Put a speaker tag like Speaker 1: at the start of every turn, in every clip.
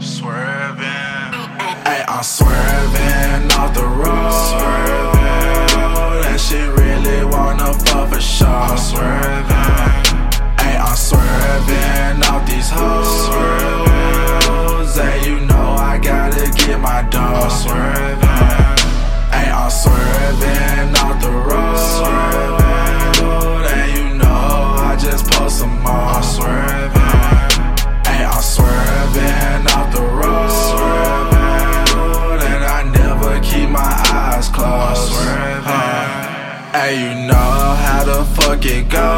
Speaker 1: Swerving.
Speaker 2: Ay, I'm swerving off the road, and she really wanna fuck for sure.
Speaker 1: I'm swerving.
Speaker 2: Ay, I'm swerving off these hoes, and you know I gotta get my dough.
Speaker 1: I'm swerving.
Speaker 2: Ay, I'm swerving off the road, and you know I just post some more.
Speaker 1: I'm swerving.
Speaker 2: Ay, I'm swerving off the road, and I never keep my eyes
Speaker 1: I'm
Speaker 2: closed.
Speaker 1: swerving.
Speaker 2: Ay, you know how the fuck it go.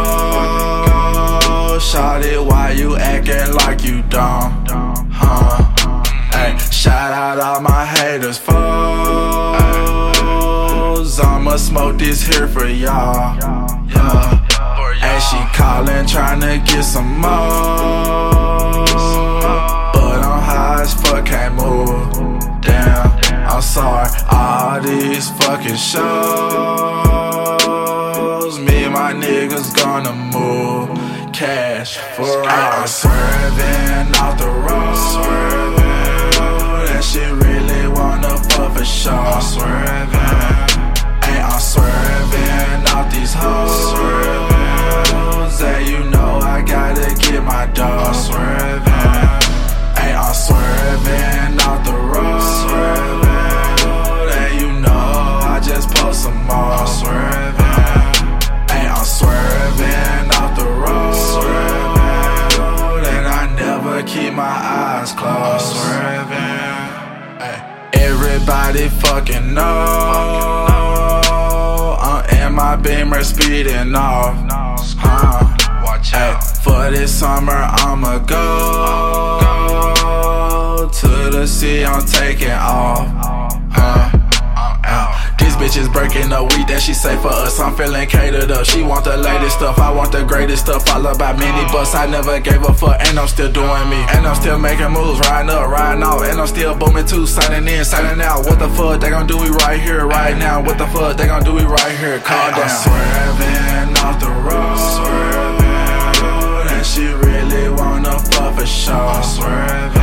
Speaker 2: Shawty, why you acting like you don't? Ay, shout out all my haters, foes. I'ma smoke this here for y'all. And she callin', tryna get some more, but I'm high as fuck, can't move. Damn, I'm sorry, all these fucking shows. Me and my niggas gonna move cash for all. I'm swerving off the road, and she really wanna fuck for sure.
Speaker 1: I'm swerving.
Speaker 2: Ay, I'm swerving off these hoes, and you know I gotta get my dough.
Speaker 1: I'm swerving.
Speaker 2: Ay, I'm swerving off the road, and you know I just post some more.
Speaker 1: I'm swerving.
Speaker 2: Ay, I'm swerving off the road, and I never keep my eyes
Speaker 1: I'm
Speaker 2: closed.
Speaker 1: swerving.
Speaker 2: Ay, everybody fucking know I'm in my Beamer speeding off.
Speaker 1: Watch
Speaker 2: Ay,
Speaker 1: out.
Speaker 2: for this summer I'ma go to the sea, I'm taking off. I'm out. These bitches breaking the weed that she say for us. I'm feeling catered up. She want the latest stuff, I want the greatest stuff. All about mini bus, I never gave a fuck, and I'm still doing me. And I'm still making moves, riding up, riding out, and I'm still booming too. Signing in, signing out. What the fuck they gon' do? We right here, right now. What the fuck they gon' do? We right here. Calm down. I'm swerving off the road, and she really wanna fuck for sure.
Speaker 1: I'm swerving.